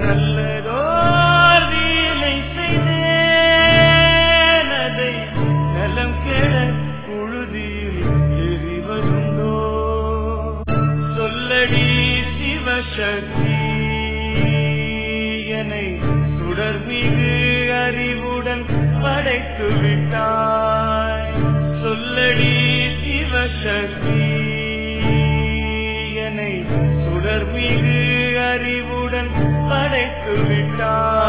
நல்லதோர் வீலை செய்தேன் அதை நலம் கெட புழுதியில் எறிவதுண்டோ சொல்லடி சிவசக்தி என்னை சுடர்மிகு அறிவுடன் படைத்து விட்டாய் சொல்லடி சிவசக்தி என்னை சுடர்மிகு அறிவுடன் படைத்து விட்டாய்